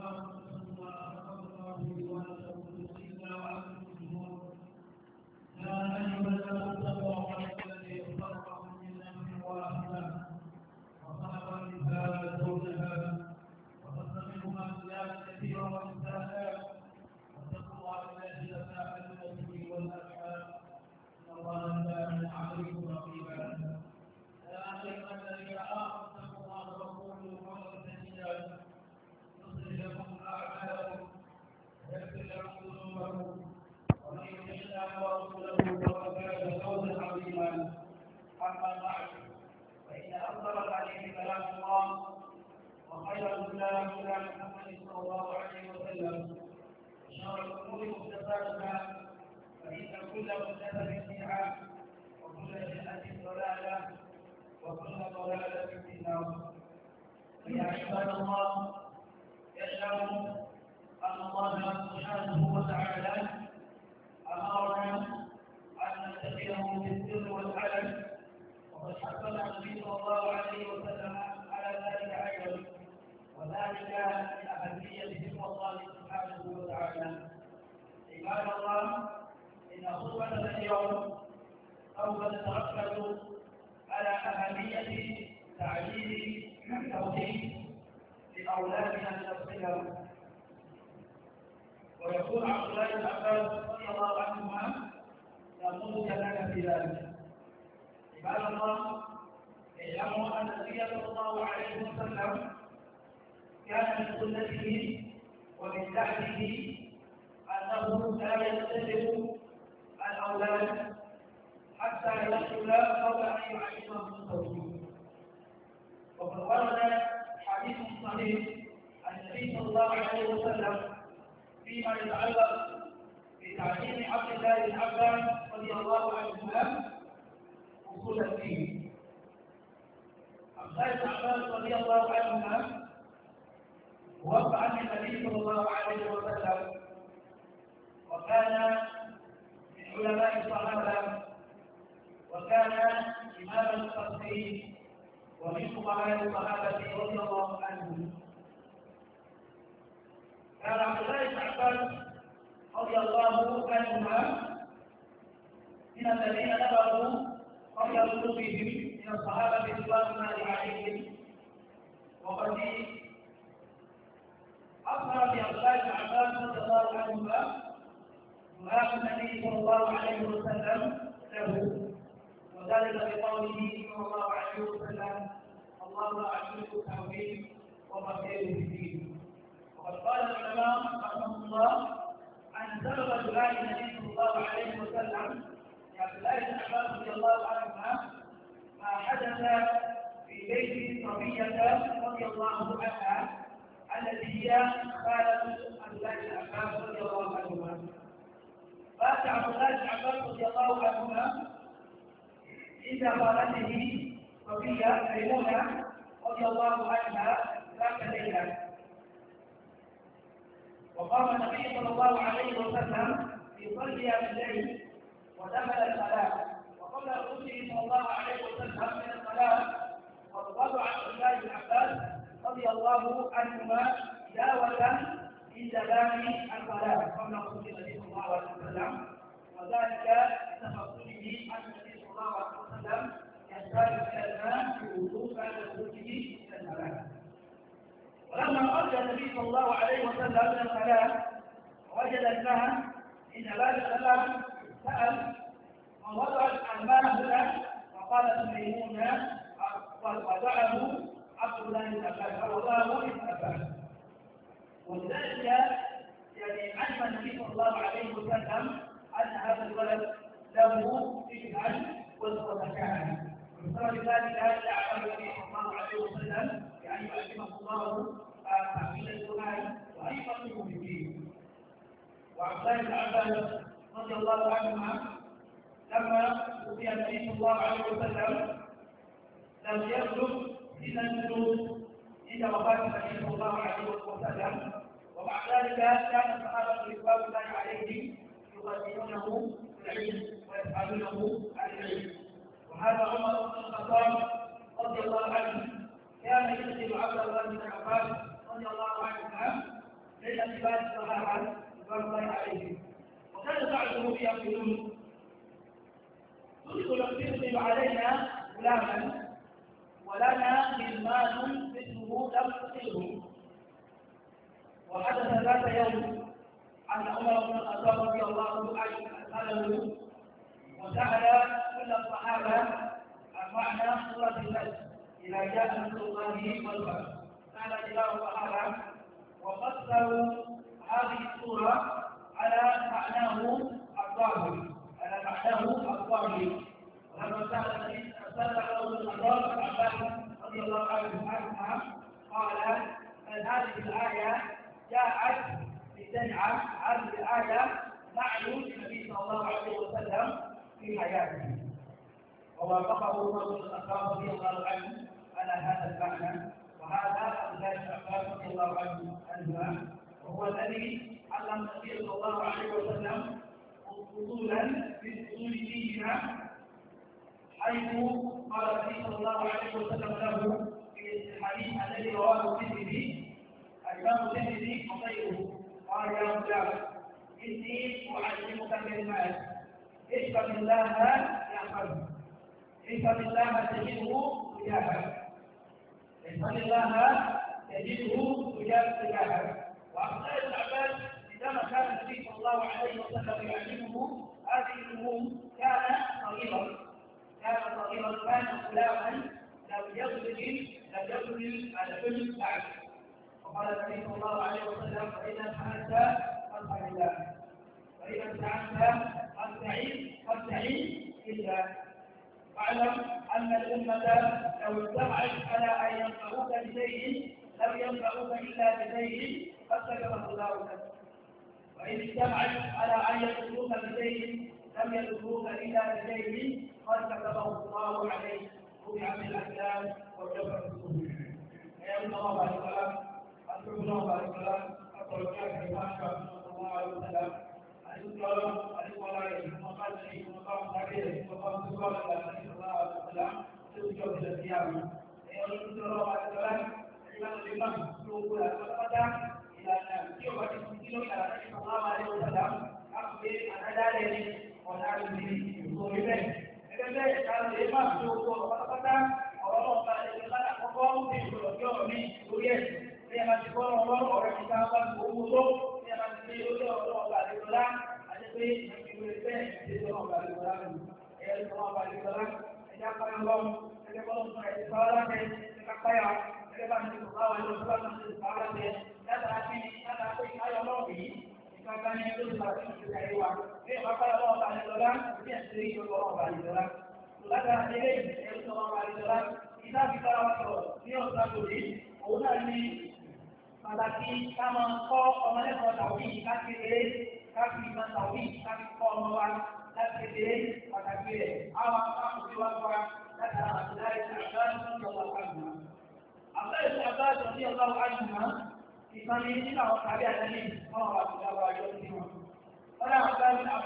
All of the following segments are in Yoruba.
وخير الهدى هدى محمد صلى الله عليه وسلم وشر الامور محدثاتها فان كل محدثه بدعه وكل بدعه ضلاله وكل ضلاله في النار. فيا عباد الله اعلموا ان الله سبحانه وتعالى امرنا ان نتقيه بالسر والعلن، وقد حثنا النبي صلى الله عليه وسلم على ذلك ايضا، وذلك من اهميه تقوى الله سبحانه وتعالى. عباد الله، ان خطبتنا اليوم سوف نتركز على اهميه تعليم التوحيد لاولادنا من الصغر. ويقول عبد الله بن عباس رضي الله عنهما: نقول لك في ذلك. عباد الله، اعلموا ان النبي صلى الله عليه وسلم كان من سنته ومن دعوته انه لا يتبع الاولاد حتى يدخل قبل ان يعلمهم التوحيد. وقد ورد حديث صحيح عن النبي صلى الله عليه وسلم فيما يتعلق بتعليم عبد الله بن عباس رضي الله عنهما اصول الدين. عبد الله بن عباس رضي الله عنهما وقع عن النبي صلى الله عليه وسلم، وكان من علماء الصحابه، وكان امام المفسرين ومن فقهاء الصحابه رضي الله عنهم. كان عبد الله بن عباس رضي الله عنهما من الذين نبغوا قبل قلوبهم من الصحابه رضوان الله عليهم. وقد أخبر بعبد الله بن عباس رضي الله عنهما دعاء النبي صلى الله عليه وسلم له، وذلك بقوله صلى الله عليه وسلم: الله أعلمك التوحيد وبصير بالدين. وقد قال العلماء رحمهم الله أن سبب دعاء النبي صلى الله عليه وسلم لعبد الله بن عباس رضي الله عنهما ما حدث في بيت صفية رضي الله عنها التي هي خالة عبد الله بن عباس رضي الله عنهما. مات عبد الله بن عباس رضي الله عنهما عند خالته صفية ميمونة رضي الله عنها ذات ليلة، وقام النبي صلى الله عليه وسلم يصلي بالليل ودخل الصلاة، وقبل خروجه صلى الله عليه وسلم من الصلاة قد وضع عبد الله بن عباس رضي الله عنهما دعوة عند باب الصلاة قبل خروج النبي صلى الله عليه وسلم، وذلك لتفضله أن النبي صلى الله عليه وسلم يحتاج إلى الماء في الوضوء بعد خروجه إلى الصلاة. ولما خرج النبي صلى الله عليه وسلم من الصلاة وجد الماء عند باب الصلاة سأل: من وضع الماء هنا؟ فقالت ميمونة: وضعه عبد الله بن عباس او وضعه ابن عباس. ولذلك علم النبي صلى الله عليه وسلم ان هذا الولد له ابن وزكاه، وبسبب ذلك دعا النبي صلى الله عليه وسلم بان يعلمه الله تعويل القران وان يفقهه في الدين. وعبد الله بن عباس رضي الله عنهما لما توفي النبي صلى الله عليه وسلم لم يبلغ إلى الجلوس عند وفاة النبي صلى الله عليه وسلم، ومع ذلك كان الصحابة رضوان الله عليهم يقدمونه العلم ويسألونه عن العلم. وهذا عمر بن الخطاب رضي الله عنه كان يسأل عبد الله بن عباس رضي الله عنهما كبار الصحابة رضوان الله عليهم. وكان بعضهم يقولون تدخل علينا غلاما ولنا غلمان مثله لم تصله. وحدث ذات يوم عن عمر بن الخطاب رضي الله عنه سأله وسأل كل الصحابة عن معنى سورة النجم إذا جاء نصر الله والفتح. سأل كبار الصحابة وفسروا هذه السورة على معناه الظاهر ولما سأل عمر بن الخطاب عباس رضي الله عنهما قال هذه الآية جاءت لتجعل هذه الآية معنى النبي صلى الله عليه وسلم في حياته. ووافقه عمر بن الخطاب رضي الله عنه على هذا المعنى. وهذا عبد الله بن عباس رضي الله عنهما وهو الذي علم النبي صلى الله عليه وسلم اصولا من اصول ديننا، حيث قال النبي صلى الله عليه وسلم له في الحديث الذي رواه الترمذي الإمام الترمذي وغيره قال يا غلام إني أعلمك كلمات احفظ الله يحفظك، احفظ الله تجده تجاهك، احفظ الله تجده تجاهك. وعبد الله بن عباس عندما كان النبي صلى الله عليه وسلم يعلمه هذه الأمور كان صغيرا كان غلاما لم يبلغ الحلم بعد. وقال النبي صلى الله عليه وسلم فإذا سألت فاسأل الله وإذا استعنت فاستعن بالله. واعلم أن الأمة لو اجتمعت على أن ينفعوك بشيء لم ينفعوك إلا بشيء قد كتبه الله لك، وإن اجتمعت على أن يضروك بشيء لم يضروك إلا بشيء قد كتبه الله عليك رفعت الأقلام وجفت الصدور. يا الله عليه وسلم أذكر الله عليه وسلم أقول لك ما شاء الله عليه وسلم أذكر عليه ثم قال لي ثم قام عليه ثم قام سبحان الله عليه وسلم ترجع إلى القيامة. يا الله عليه وسلم الإمام يقول الفتى إلى أن يوم تسجيل إلى النبي صلى الله عليه وسلم أخبر أن ذلك ونعلم به يقول به. إذا كان الإمام يقول الفتى ọ̀rọ̀ ọba ẹgbẹ́ àkọ́kọ́ ní ìgbòlòjọ́ mi lórí ẹ̀sìn ní ẹ̀ma ti gbọ́nà ọlọ́rọ̀ ọ̀rẹ́ ti ká bá owó tó ní ẹ̀ma ti gbé lórí ọ̀rọ̀ ọba àdìgbòlá àdìgbé ìgbìmọ̀ ẹgbẹ́ ìgbésẹ̀ ọba àdìgbòlá ẹ̀yẹ ọba àdìgbòlá ẹ̀yà pààyàn lọ́wọ́ ẹgbẹ́ bọ́lọ̀ fún ẹ̀yẹ sọ́wọ́ láti ẹ̀ka pààyà ẹgbẹ́ bá ti sọ̀rọ̀ àwọn ẹ̀yẹ sọ́wọ́ láti yàtà pé ayọ̀ lọ́wọ́ yìí ìgbàgbá ní ẹgbẹ́ tó bá ti ń ṣe àyè wa ní ìwà pààyà lọ́wọ́ ọba àdìgbòlá ní ẹ̀sìn ìgbòlò ọba àdìgbòlá látara ilé ẹ̀rọ tó wà àdìgbòlá ìdábí kára wá sọ̀rọ̀ ní ọ̀sán lòdì òun náà ní pàtàkì ká máa kọ́ ọmọlẹ́kọ̀ọ́ tàwí kákékeré káfí ìmọ̀ tàwí káfí kọ́ ọmọ wa lákékeré pàtàkì rẹ̀ àwọn akọ̀tí wa wá látara àtìláyé àgbáyé tó ń lọ àgbà. àbáyé tó àgbáyé tó ní ọlọ́wọ́ àjùmọ̀ ìkànnì nínú àwọn tàbí àtẹ́lẹ̀ ọmọ wa tó dáwọ́ àjọ sí wọn. ọ̀dà àbáyé fún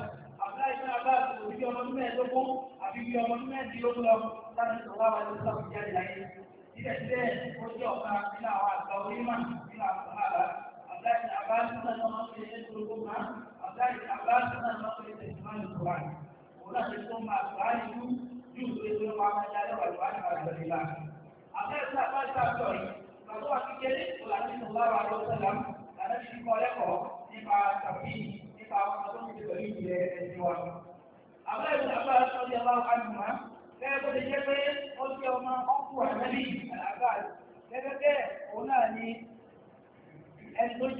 àbáyé òbí ọmọ ọdún mẹ́ẹ̀ẹ́dógún àbí bí ọmọ ọdún mẹ́ẹ̀ẹ́dínlógún lọ láti sọ̀rọ̀ àwọn ẹni sọ̀rọ̀ jáde láyé. Síbẹ̀síbẹ̀ ó jẹ́ ọ̀kan nínú àwọn àgbà onímọ̀ nínú àwọn àbá. Àbáyé àbáyé tó náà máa ń fi ẹni tó gbó máa. Àbáyé àbáyé tó náà máa ń fi ẹni tó máa ń kúrò. Òun náà ti tó máa gbà á nínú yóò gbé tó máa máa jáde wà lọ́wọ́ àti àgbà nílá. Àbáyé tó àbáyé tó àtọ̀ yìí, bàbá wa kékeré kò láti sọ̀rọ̀ àwọn àlọ́ sọ̀lám àdájú ti kọ́ lẹ́kọ̀ọ́ nípa tàbí nípa àwọn tó ń fi pẹ̀lú ìjẹ́ ẹ̀sìn wa. Àbáyé tó àbáyé tó di aláwọ̀ àjùmọ̀ gẹ́gẹ́ bó ti jẹ́ pé ó jẹ́ ọmọ ọkùn àmẹ́lì àlàáfà gẹ́gẹ́ bẹ́ẹ̀ òun náà ni ẹni tó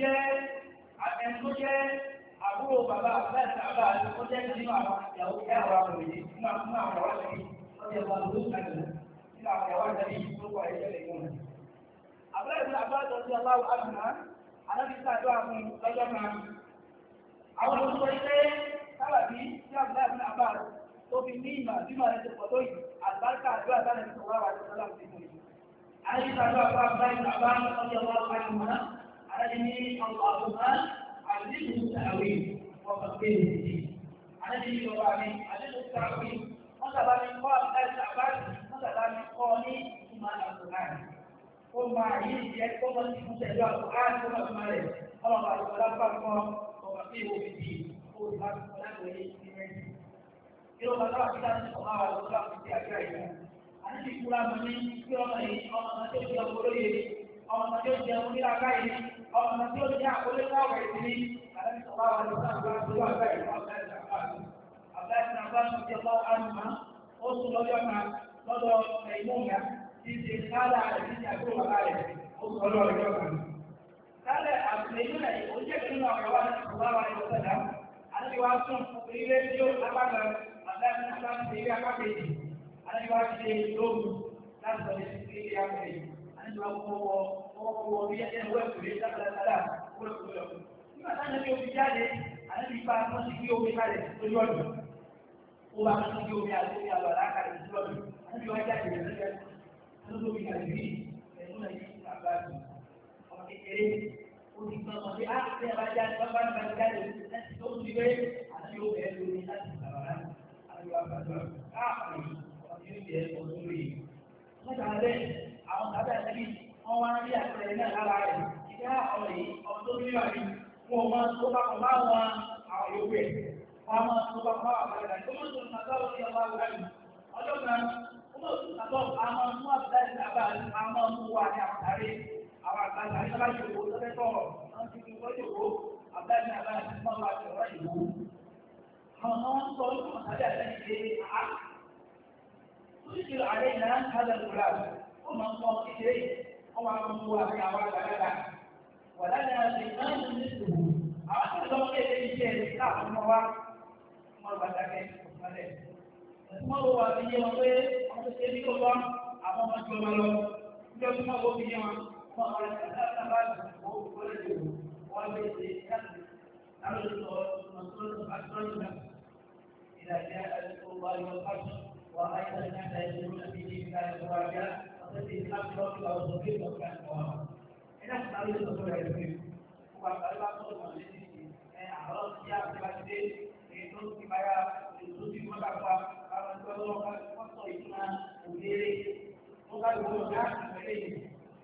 jẹ́ àbúrò bàbá àbáyé àbá ó jẹ́ nínú àwọn ìyàwó ìyá àwọn àwòrán nínú àwọn ìyàwó àtẹ̀lé ó jẹ́ ọmọ ìlú àjẹ́ nínú àwọn ìyàwó àtẹ̀lé tó kọ̀ ẹ̀jẹ̀ lè mú. Àbáyé tó àbáyé tó di aláwọ̀ àjùmọ̀ alábìsí àjọ àwọn lọ́jọ́ kan àwọn olùkọ́ ilé sábàbí tí àbúrò àbá tó fi ní ìmọ̀ tí màá ṣe pọ̀ tó yìí àlùbáríkà àdúrà bá lẹ́nu sọ̀rọ̀ àwọn àjọ sọ́lá ti fún mi. Àyè ìtàjọ́ àbá àbáyé àbá ọjọ́ ọlọ́wọ́ àjùmọ̀ àdájọ́ ní ọ̀pọ̀ àbùmá àdéhùn ìtàwé wọ́n kàn pé èdè. Àdájọ́ ní ọba mi àdéhùn ìtàwé wọ́n sábà ní kọ́ àbáyé àbáyé wọ́n sábà ní kọ́ ní ìtumọ̀ àbùmá. ó máa yí ìjẹ́ kó mọ́ sí fún tẹ̀lé àpò áàtì tó máa fi máa rẹ̀ ọlọ́pàá àti ọlọ́pàá fún ọmọ sí ìwò fìdí ó sì máa fi fọlá lórí ìrẹsì. kí ló bá sábà fi láti sọ máa wà lọ́wọ́ àti ti àjọ ìgbà. àti ìkúra mọ́ ní kí ọmọ yìí ọmọ tó ti ọkọ lóye ọmọ tó ti ọmọ nílá káyé ọmọ tó ti àkọlé káwọ̀ ìsinmi àti sọ̀rọ̀ àwọn àti sọ̀rọ̀ àgbà ìgbà ó tún lọ́jọ́ kan lọ́dọ̀ ẹ̀yìnmọ́ǹgà tí ṣe káàdà rẹ̀ tí ṣe àgbò bàbá rẹ̀ ó tún lọ́dọ̀ ọjọ́ kan. Kálẹ̀ àtìlẹ́yìn náà ó jẹ́ nínú ọ̀rọ̀ wa ní ìṣòwò àwọn ìṣẹ̀dá àti wá tún ilé tí ó lápáta àdáyé nípa ti ilé apákejì àti wá ṣe lóòrùn láti sọ ní ilé apákejì àti wá kọ́wọ́ bí ẹni wẹ́ẹ̀kùnrin dáadáa wẹ́ẹ̀kùnrin lọ. Nígbà táwọn ẹni omi jáde àti ipa wọn ti gbé omi kalẹ̀ lójú ọ̀dọ̀. Ó wá sí ibi omi àti omi àlọ́ àlákàlẹ̀ lójú ọ̀dọ̀. Àti wá jáde lẹ́sẹ̀ lójú omi àti bí ẹ̀sùn náà yìí àgbà ọmọ kékeré. Ó ti gbọ́n mọ̀ pé á ṣe àbájáde bá bá ń bá jáde láti tó ti gbé àti ó bẹ̀rẹ̀ lórí láti sàrànlá. Àti wá gbàgbọ́ káàkiri ọmọ tí ó jẹ́ ọdún lórí. Wọ́n tàbí bẹ́ẹ̀ àwọn tàbí àtẹ́bí wọ́n wá rí àpẹẹrẹ náà lára rẹ̀. Ìgbà ọ̀rọ̀ yìí ọmọ tó ní wà ní wọn máa tó bá kọ̀ máa wọn àwọn yòókù ẹ̀. Wọ́n máa tó bá kọ̀ àwọn àpẹẹrẹ tó mọ̀ tó ń sàtọ́ sí ọmọ àwọn àgbẹ̀. Ọjọ́ kan ó mọ̀ tó sàtọ́ àwọn mú àbúdá ìsàbà àwọn mú wa ní àpàtàrí àwọn àgbàgbà ìjọba ìṣòwò lọ́fẹ́ tọ̀rọ̀ wọ́n ti fi wọ́n yòókù àbúdá ìsàbà àti mọ́ wa ti ọ̀rọ̀ ìwò. Àwọn ọmọ ń sọ ọdún àtàrí àtẹ́ni ṣe àá. Ó sì ṣe àárẹ̀ ìlànà ìhàlẹ̀ ìgbòrà ó máa ń sọ kékeré wọ́n máa ń mú wa ní àwọn àgbàlagbà. Wàlánà ìmáà ní ìṣòwò àwọn tó lọ́wọ́ kéde iṣẹ́ rẹ̀ káàkiri mọ́ wa mọ́ bàtàkẹ́ ìpàdé. Ẹ̀sùn mọ́ wà ní yé wọn pé wọ́n tó ṣe ní kó lọ àwọn ọmọ tí ó máa lọ. Ilé ọdún máa wọ́n fi yé wọn. Wọ́n máa rẹ̀ láti bá ìgbò wọlé lè wò. Wọ́n lè ṣe láti láti sọ ọ̀sán ìdájẹ́ àdúgbò wa yọ fásitì wà áyá ní àdá ìṣòro àti ìdíkà ìṣòro àjá ọ̀sẹ̀ tí láti lọ́ọ́ fi àwọn òṣèlú ìgbà kan wà. Ẹ̀dá ti sáré lọ́sọ̀rọ̀ rẹ̀ lórí. Wọ́n àgbàdo bá tọ́jú wọn létí àwọn tí a ti bá ti dé èyí tó ti báyà èyí tó ti mọ́ta pa àwọn tí wọ́n lọ́wọ́ wọ́n sọ ìtumọ̀ òdèrè wọ́n bá lọ́wọ́ ọ̀gá ìpínlẹ̀ yìí.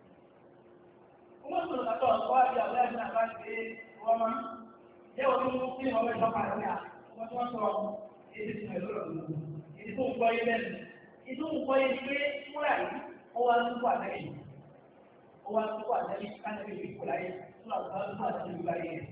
Wọ́n sọ̀rọ̀ kàtọ́ ọ̀pọ̀ àti àwọn ẹ̀sìn náà bá ti dé wọ́n máa jẹ́ wọ́n mú kí wọ́n fẹ́ sọ́kà ní à wọ́n tí wọ́n sọ èdè tí wọ́n lọ́rọ̀ lọ́wọ́ èdè tó ń gbọ́ yé lẹ́nu èdè tó ń gbọ́ yé pé fúnra yìí ó wá lóko àtẹ́yìn ó wá lóko àtẹ́yìn káàkiri ìkó láyé fún àwọn lóko àtẹ́yìn ìgbà yẹn.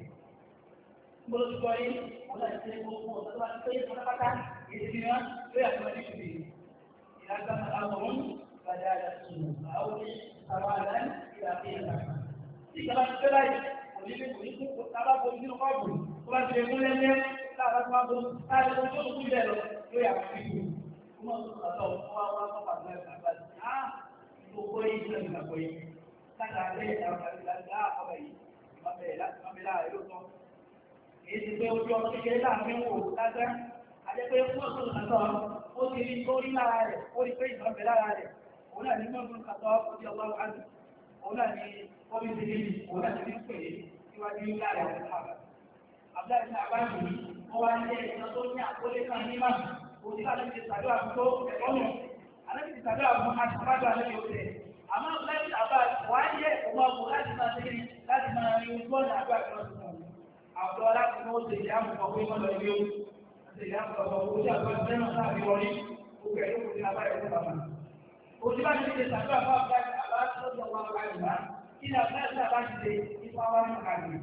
Mo ti gbọ́ yé wọ́n láti ṣe gbogbo ọ̀sán tó wá ti pé pátápátá èdè tí wọ́n lórí àtúwájú ìṣòro ìlànà àwọn ìbàdàn àdàtúnú àwọn ìṣàwọn àdán ìlànà ìlànà. Tí ìjọba ti fẹ́ láyé onílé oníkó tábà bọ́ nínú ọ̀gbìn tó bá ti lè mú lẹ́lẹ́ láàbá tó bá bọ́ láàbá tó tó kú ilẹ̀ lọ lórí àwọn ìlú. Ó máa tó sọ̀tọ̀ wá wá sọ́pà tó ẹ̀ bàbá sí á gbogbo yìí tó ẹ̀ gbàgbọ́ yìí. Láti àlẹ́ ìyàwó àti láti á ọ̀rọ̀ yìí má bẹ̀rẹ̀ láti má bẹ̀rẹ̀ láàrin lóòótọ́. Èyí ti pé ojú ọmọ kékeré láàrin wò lásán. Àjẹ́ pé fún ọ̀sán sọ̀tọ̀ ó ti rí tó rí lára rẹ̀ ó rí pé ìmọ̀ bẹ̀ lára rẹ̀. Òun náà ní mọ́gbọ́n kàtọ́ ó ti ọgbà wá sí. Òun náà ní kọ́bí ti rí òun náà ti ní pè é síwájú láàrin àwọn àgbà. Àbúrò àti àbájú wọ́n wá ní ẹ̀sán tó ní àkólé kan ní máa òun láti ti sàdúrà fún tó ẹ̀kọ́nù. Àlẹ́ ti sàdúrà fún àtìmájú alẹ́ yóò tẹ̀. Àmọ́ láti àbá wá yẹ òun ọkùn láti máa ṣe láti máa rí ojú ọ̀nà àdúrà tí wọ́n ti mọ̀. Àbúrò láti mọ́ ṣe ìyá àmùkọ̀ pé wọ́n lọ ilé o. Ṣe ìyá àmùkọ̀ pé ó ṣe àgbà ìfẹ́ náà láàbí wọlé. Gbogbo ẹ̀ ló kò sí abáyọ̀ fún bàbá. Òṣì bá ti ṣe sàdúrà fún àbúrò àbá tó lọ́jọ́ wọn wá ìgbà. Kí ni àbúrò àti àbá ti ṣe nípa wá ní àgbè?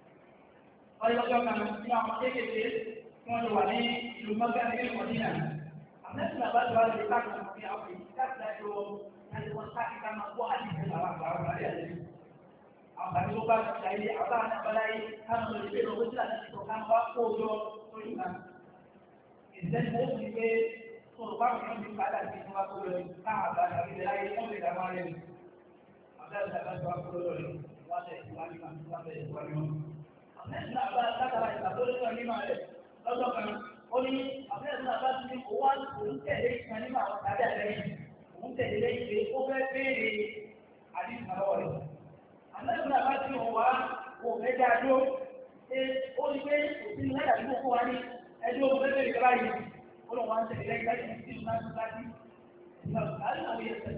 Ọlọ́jọ́ kan ní àwọn kéékèèké tí wọ́n lè wà ní ìlú mọ́gá ní ìlú Mọ̀dínà. Àmẹ́sìn àbá ti wá lè káàkiri àwọn ní àwọn èyí láti dájú láti wọ́n káàkiri ká máa gbọ́ àdìsẹ́ àwọn àgbà àwọn àrí àlejò. Àǹfààní tó bá ti ṣàyè àbá àti àbáláyé káwọn lè gbé lọ wọ́n láti sọ ká wá kó ojọ́ lórí ìgbà. Ìṣẹ́ni ó ti gbé sọ̀rọ̀ bá wọn ní padà sí ìfún wa kó lọ ká àbá àti àbíláyé wọ́n lè dàgbà rẹ̀. Àbẹ́sìn àbá ti wá kó lọ rẹ̀ wọ́n tẹ̀ síwájú kan wọ́n tẹ̀ síwájú wọn. Àbẹ́sìn àbá látara ìgbàlódé nígbà rẹ̀ lọ́jọ́ kan ó ní àbẹ́sìn àbá ti ní owó òun tẹ̀lé ìkan nínú àwọn tàbí àlẹ́yìn òun tẹ̀lé lẹ́yìn pé ó fẹ́ béèrè àdìsí lọ́wọ́ rẹ̀. Àbẹ́sìn àbá ti wọ̀ wá òun fẹ́ dá dúró ṣé ó ní pé òsín láyà tí kókó wa ní ẹjọ́ òun fẹ́ béèrè ìjọba yìí ó lọ́ wá ń tẹ̀lé lẹ́yìn láti fi sínú láti láti. Àdìsí àwọn yẹn tẹ̀lé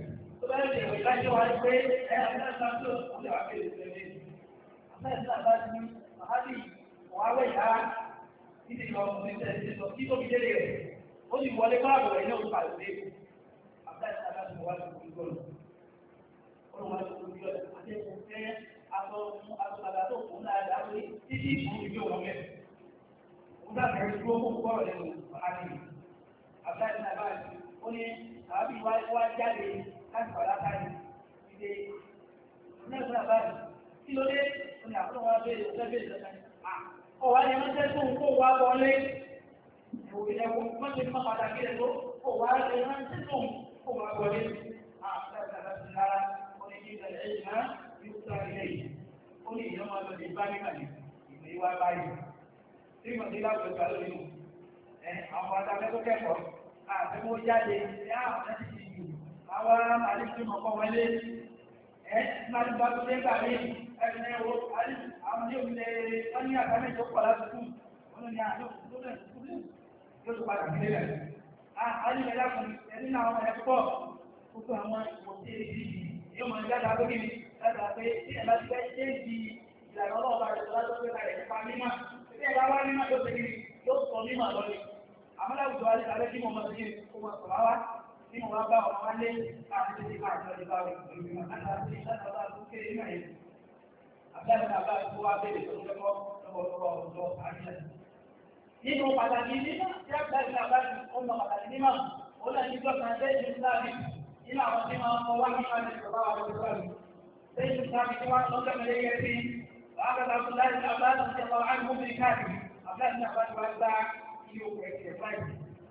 bá lè wẹ̀ lájọ́ wa pé àbúrò náà tó kó lè wà pé lè tẹ̀lé àbúrò náà bá ti màhálì wàhálẹ̀ yá níbi ìwà ọmọ ìtẹ̀lé sọ kí tóbi délé rẹ̀ ó sì wọlé kọ́ àbọ̀ rẹ̀ náà ó pàdé àbúrò náà bá ti wà lóko gbọ́dọ̀ ó lọ́wọ́ lóko gbọ́dọ̀ àti ẹ̀kọ́ fẹ́ àtọ̀kàdà tó kù náà dáwé títí ìfún ìgbé wọn mẹ́. Ó dàbẹ̀ dúró fún gbọ́rọ̀ lẹ́nu àti àbúrò náà bá ti ó ní àbí wá jáde láti padà káyì ìdè ìnáwó àbáyé kí ló dé ó ní àbúrò wa bẹ́ẹ̀ lẹ́bẹ̀ẹ́ lẹ́sẹ̀ ọ̀wá ni wọ́n tẹ́ fún kó wá wọlé ẹ̀wọ̀ wọ́n ti mọ́ pàtàkì rẹ̀ tó kó wá lè wọ́n tẹ́ fún kó wá wọlé lára ó ní kí ìbẹ̀rẹ̀ ẹ̀yìn náà yóò sá ilé yìí ó ní ìyẹn máa lọ sí bá nígbà ní ìgbé wá báyìí tí mo ti láwùjọ gbà lórí nù àwọn adájọ́ kẹ́kọ̀ọ́ àtẹ́wọ́ jáde ní àwọn ẹ̀sìn ti jù àwọn àdéhùn ọkọ̀ wọlé máa ń bá tó dé gbà mí ẹ̀sìn ẹ̀wọ̀ àwọn yóò lè wọ́n ní àgbàmẹ́ tó pọ̀ láti kú wọ́n ní àjọ tó lẹ̀ yóò tó padà sílé rẹ̀. àyè lákùn ẹni náà àwọn ẹ̀kọ́ gbogbo àwọn ìwòsí èdè yóò máa jáde agbókè ní láti pé tí ẹ̀ bá ti fẹ́ ṣe é di ìlànà ọlọ́ọ̀bá rẹ̀ tó látọ́ pé kalẹ̀ nípa mímọ́ tí ẹ̀ bá wá mímọ́ yóò tẹ̀lé yóò sọ mímọ́ lọ́lẹ̀ àmọ́ láwùjọ alẹ́ tí mo mọ̀ sí kó mọ̀ sọ̀rọ̀ wá tí mo wá bá ọmọ wá lé láti tètè máa jọ ìbá rẹ̀ pẹ̀lú ìmọ̀ àti ìlànà tó kéré náà yẹn àbẹ́rẹ́ náà bá tó wá bẹ̀rẹ̀ tó lẹ́kọ́ lọ́wọ́ ọ̀dọ́ àríyá. Nínú pàtàkì nímọ̀ tí a gbà ìgbà bá ti ọmọ pàtàkì nímọ̀ ó lẹ́ ní gbọ́sàn lẹ́yìn ìsìláàmì nínú àwọn tí máa ń kọ wá nípa ní ìjọba àwọn ìsìláàmì. Lẹ́yìn ìsìláàmì tí wọ́n lọ́jọ́ mẹ́lẹ́ yẹ sí wàhálà tó láti àbá láti ṣe àwọn àgbọ̀mí káàkiri àbẹ́rẹ́ náà bá ti wá gbá ilé òkú ẹ̀kẹ́ báyìí.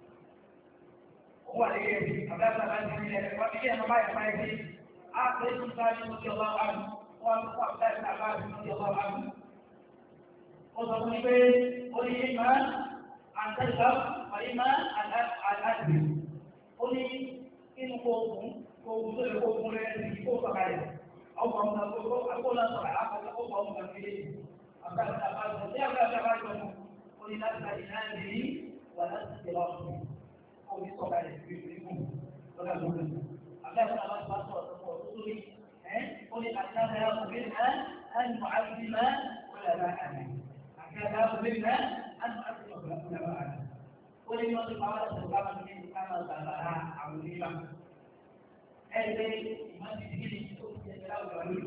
Ó wà lẹ́yìn ẹ̀sìn àbẹ́rẹ́ náà bá ti ní ẹ̀rẹ́ wọ́n ti kí ẹ̀mọ́ báyìí báyìí sí. Á pé ìsìláàmì tó ti ọlá wà wọ́n tó wà láti àbá àti ọlá wà ó sọ fún mi pé ó ní ìmọ̀ àtẹ́sà àìmọ̀ àtàkì ó ní inú kóògùn tó lè kóògùn rẹ̀ ní kó sọ̀kalẹ̀ ọkọ̀ ọmọ akóná sọ̀rọ̀ àkọ́kọ́ ọkọ̀ ọmọ akílé àbájá àbájá tí àbájá àbájá mú ó ní láti láti náà lè rí wà láti tẹ̀lé ọ̀sùn ó ní sọ̀kalẹ̀ sí ìlú lọ́dà lórí àbájá àbájá bá sọ̀rọ̀ tó pọ̀ tó tóbi ó ní àti láti láti ọkùnrin náà ẹni mọ̀ àti máa wọlé àbájá كذا منا أن أصل كل ما أنا ولما تقال سبحان من كان الله عظيما هذا ما تجي تقول وتلا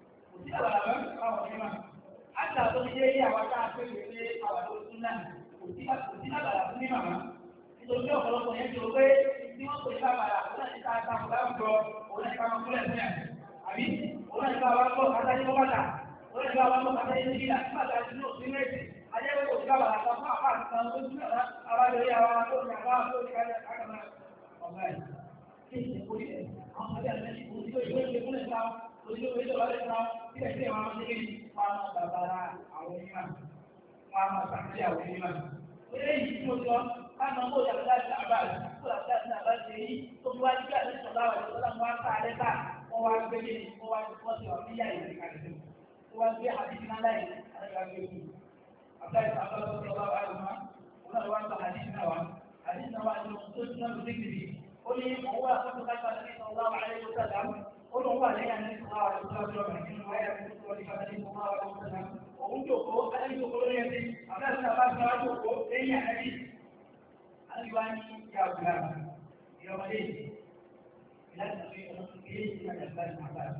ما حتى تجي يا وقت في أو السنة وتلا ما nítorí ọ̀pọ̀lọpọ̀ yẹn ti rò pé tí wọ́n pè ká bàrà òun náà ti ká ká kó láwùjọ òun náà ti ká wọn kúlẹ̀ fún yà àbí òun náà ti ká wọn kọ́ kátà yín kọ́ bàtà òun náà ti ká wọn kọ́ kátà yín nígbà tí bàtà ti ní òsín méjì ajẹ́wé kò sí ká bàrà kan fún àpá àti kan tó tún náà abájọrí àwọn tó ní àwọn tó ní káyọ̀ kákàmá ọ̀gá ẹ̀ kí ìṣe kó yẹ àwọn ọmọdé àti ẹni kò sí ìwé ìwé ìwé ìta òṣìṣẹ́ ìwé ìjọba lè ta sílẹ̀ sílẹ̀ wọn máa ń ṣe wọn máa bàbára àwọn onímọ̀ wọn máa sàkíyà àwọn onímọ̀ eléyìí tí mo sọ káàmà kó yàtọ̀ láti àbáyé kó yàtọ̀ láti àbáyé yìí tó fi wá sí àti sọ̀rọ̀ àwọn ìṣọ̀lá wọn ká alẹ́ ká wọ́n wá gbé ní wọ́n wá wọ́n ti wà ní yàrá ìrìn àjò wọ́n wá gbé àdìsí náà láì àlejò àgbẹ̀ kù àbáyé àbáyé tó ti wá wá lọ́wọ́ wọn náà wá ń bá àdìsí náà wá ní ohun tó ti náà ló dé kiri ó ní òun àkókò kápá ní sọ̀rọ̀ àwọn àlejò sàdá ó lọ wà lẹ́yìn àti sọ̀rọ̀ àwọn àlejò sàdá nínú wáyà tó ti wọlé ní sọ̀rọ̀ àwọn àlejò sàdá òun jòkó alẹ́ jòkó lórí ẹsẹ̀ àbáyé àbáyé wá jòkó lẹ́yìn àlejò Aliwani ya ulama ya malezi lazima tuwe na nafasi hapa.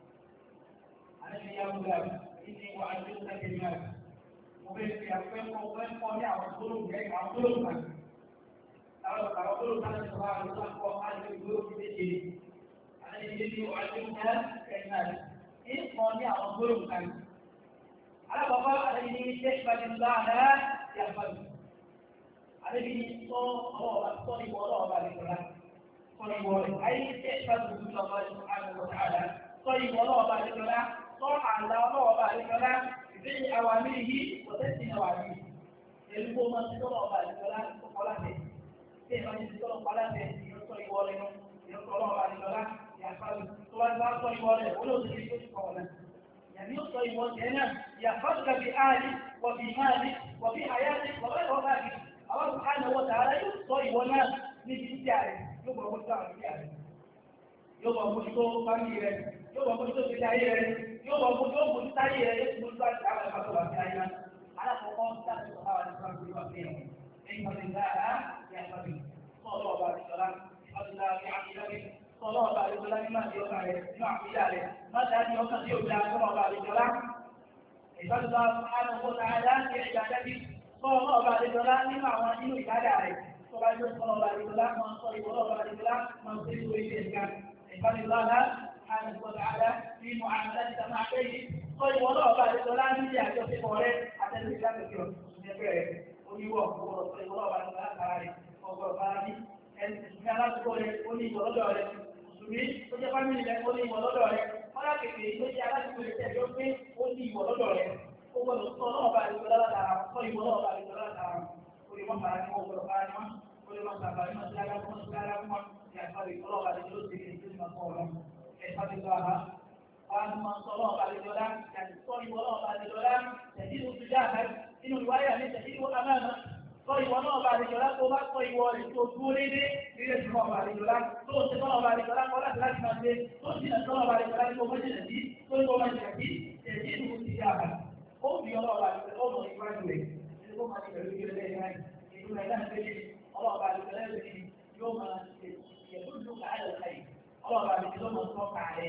Ani ya ulama ini wa ajuza kalimat. Mubesi ya kwa ya wasulu ya wasulu kan. Kalau wasulu kan sebab kwa hali guru kita ani ini wa ajuza kalimat. Ini kwa ya wasulu kan. Ala bapa ada ini sesbadillah ya fadil. Adabini sọ ìwọ ọlọ́ọ̀bá àdìsọ́lá sọ ìwọ rẹ̀ ayé tí ẹ̀ bá dùn lọ bá ṣe àwọn ọ̀tá àdá sọ ìwọ ọlọ́ọ̀bá àdìsọ́lá sọ àlà ọlọ́ọ̀bá àdìsọ́lá ìdí àwọn àmì yìí kò tẹ́sí àwọn àmì èlú kó máa ti tọ́lọ̀ ọba àdìsọ́lá tó kọ́ láti tí ẹ̀ máa ti tọ́lọ̀ kọ́ láti ìyọ́sọ ìwọ rẹ̀ nù ìyọ́sọ ọlọ́ọ̀bá àdìsọ́lá yàtọ̀ tó wá sọ ìwọ rẹ̀ olóòtú ní tó ti kọ̀ ọ̀nà يعني يوصل وجهنا يحفظك بآلي وبمالي وبحياتي وغير ذلك Allah Subhanahu wa ta'ala yóò sọ ìwọ náà níbi títí ààrẹ yóò gbọ́ wọ́n sáà níbi ààrẹ. yóò wọ mójútó fámìlì rẹ̀ yóò wọ mójútó ìgbésí ayé rẹ̀ yóò wọ mójútó ayé rẹ̀ yóò mójútó àti àwọn ẹ̀fọ́ tó wà sí ayé náà alákọ̀ọ́kọ́ sáà tó wà ní sáà tó wà sí ẹ̀wọ̀n ẹ̀yìn pàṣẹ ìdára ní àgbàbí sọ́ọ̀lọ́ ọba àdìsọ́lá ìfọ̀dùnlá ní àkíyàwó sọ́ọ̀lọ́ ọba àdìsọ́lá nínú àdìsọ́lá rẹ̀ nínú àkíyà rẹ̀ má dáa ní ọkàn tí ò dáa sọ́ọ̀lọ́ ọba àdìsọ́lá ìfọ̀dùnlá àdìsọ́lá tààdá ní ẹ̀jà dábì sọ́ọ̀lọ́ ọba àdìsọ́lá nínú àwọn nínú ìbádà rẹ̀ sọ́ọ̀lọ́ ọba àdìsọ́lá máa sọ ìwọ́lọ́ ọba àdìsọ́lá máa ń tẹ́lẹ̀ orí ẹ̀ka ìfọ̀dùnlá àdìsọ́lá ní mu'amalat máa kéyìí sọ ìwọ́lọ́ ọba àdìsọ́lá níbi àjọṣepọ̀ rẹ̀ àtẹ̀lẹ́ ìdájọ́ oníwọ̀ ọ̀pọ̀lọpọ̀ sọ ìwọ́lọ́ ọba àdìsọ́lá kára rẹ̀ ọgbọ̀n bá ní ẹni alásùkò rẹ̀ ó ní ìwọ̀ lọ́dọ̀ rẹ̀ mùsùlùmí tó jẹ́ fámìlì rẹ̀ ó ní ìwọ̀ lọ́dọ̀ rẹ̀ kọ́lá kèké tó jẹ́ alásùkò rẹ̀ tẹ̀lé ó pé ó ní ìwọ̀ lọ́dọ̀ rẹ̀ ó gbọ́dọ̀ sọ ọlọ́ọ̀bá àdìsọ́lá látara sọ ìwọ̀ lọ́ọ̀bá àdìsọ́lá látara ó lè má bàrà ní wọn gbọ́dọ̀ bàrà ní wọn ó lè má bàrà ní wọn sí ara fún wọn sí ara fún wọn ní àgbàdo ọlọ́ọ̀bá àdìsọ́lá ti rí ní ìmọ̀ ọ̀rọ̀ ẹ̀fà ti gbà wá wọn máa sọ ọlọ́ọ̀bá àdìsọ́lá yàtì sọ ìwọ̀ ọlọ́ọ̀bá àdìsọ́lá tẹ̀sí ìwọ̀ jáde nínú ìwáyà ní tẹ̀sí ìwọ̀ amáàmá sọ ìwọ náà bá àdìjọ́lá tó bá sọ ìwọ rẹ̀ tó dúró lédè nílé tí wọ́n bá àdìjọ́lá tó ṣe tọ́nà bá àdìjọ́lá kọ́ láti máa ṣe tó sì nà tọ́nà bá àdìjọ́lá tó mọ́ jìnà sí tó ní kó máa jìnà sí èyí ìlú ti yá àbá ó fi ọlọ́ọ̀bá àdìjọ́lá ọmọ ìwájú rẹ̀ ní kó máa ti pẹ̀lú ìgbẹ́lẹ́ lẹ́yìn náà ìlú rẹ̀ náà tẹ́lẹ̀ ọlọ́ọ̀bá àdìjọ́lá yóò máa ṣe ìyẹ̀dúndú káàlẹ̀ káyì ọlọ́ọ̀bá àdìjọ́lá máa tọ́ káàlẹ̀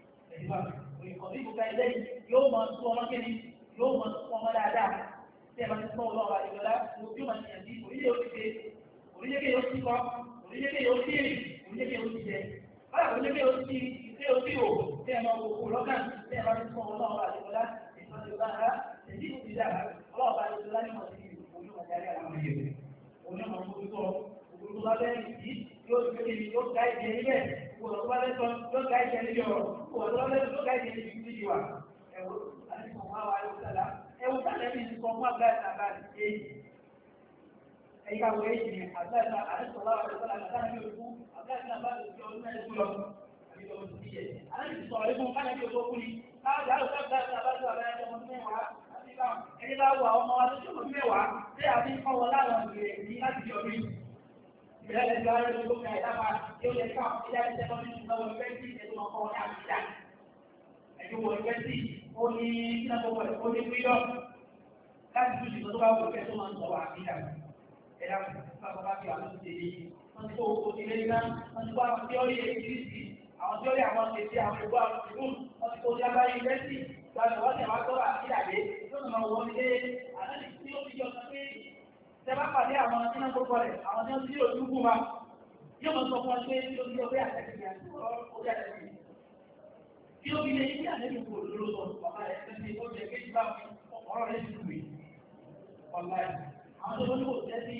yóò máa tún ọmọ kéde yóò máa tún ọmọ dáadáa tí ẹ bá ti sọ ọlọ́ọ̀bá ìjọba ojú ọmọ ìyàn bí orílẹ̀ yóò ti ṣe orílẹ̀ yóò ti kọ́ orílẹ̀ yóò ti rí orílẹ̀ yóò ti jẹ báyà orílẹ̀ yóò ti ṣe ojú ò tí ẹ máa wò lọ́gàn tí ẹ bá ti sọ ọlọ́ọ̀bá ìjọba ìfọ̀sọ̀gbà rà èyí kò ti dára ọlọ́ọ̀bá ìjọba ní wọ́n ti rí ojú ọmọ ìdarí àwọn èèyàn onímọ̀ ojútọ̀ òkúrú bá bẹ́ẹ̀ nìyí yóò ti gbé ní yóò ká ìjẹ níbẹ̀ òkúrú tó bá bẹ́ẹ̀ sọ yóò ká ìjẹ níbi ọ̀rọ̀ òkúrú tó bá bẹ́ẹ̀ yóò ká ìjẹ níbi ìdíje wa ẹ̀wọ̀ àti ìfọ̀mọ́ àwọn àyọ̀kọ̀lá ẹwù tàbí ẹni ti kọ fún àgbáyé àbáyé èyí ẹ̀yà wọ èyí ni àgbáyé àdéṣọ́lá àdéṣọ́lá àgbáyé ní òkú àgbáyé náà bá lè fi ọdún mẹ́rin lọ àbí ọdún tó yẹ àdáyé ti sọ̀rọ̀ ẹgbọ́n káyọ̀ ní òkú ni káàdì àrùn àgbáyé àbájọ àbáyé ọmọ mẹ́wàá àti ẹni bá wà ọmọ wa tó tó mẹ́wàá tí a fi ń kọ́ wọn láwọn ìrẹ̀ ní láti fi ọdún ìrẹ̀lẹ̀ ti wáyé lóko ká ìdáfà tí ó yẹ ká ìdá ìṣẹ́kọ́ nínú ìgbàwọ̀ ìfẹ́ sí ẹ̀dùn ọkọ̀ wọn ní àbíjà ẹ̀dùn ìfẹ́ sí ó ní kínákọ̀ọ́ ó ní freedom láti tún ìgbà tó bá wù kẹ́ tó máa ń sọ̀rọ̀ àbíjà ẹ̀dá bàbá bá fi àwọn ìṣẹ̀lẹ̀ yìí wọ́n ti kó owó ti lé nígbà wọ́n ti kó àwọn tíọ́rì èkìtì àwọn tíọ́rì àwọn ṣèṣe àwọn ìbò àwọn ìlú wọ́n ti kó ní abáyé yunifásitì gbàgbé wọ́n ti àwọn sọ̀rọ̀ àbíjà dé tó ń máa wọ́n lé àdáni tí ó fi jọ sọ pé tẹ́bá pàdé àwọn tí wọ́n gbogbo rẹ̀ àwọn tí wọ́n ti yóò dúkú wa yóò máa sọ fún ọ pé tí ó fi ọgbẹ́ àtẹ̀kẹ́ àti ọgbẹ́ àtẹ̀kẹ́ tí ó fi lé ní àtẹ̀kẹ́ kò lóró sọ bàbá rẹ̀ tẹ́sí ó jẹ́ kéjì bá ọ̀rọ̀ rẹ̀ ti kù mí ọ̀la àwọn tó lóko tẹ́sí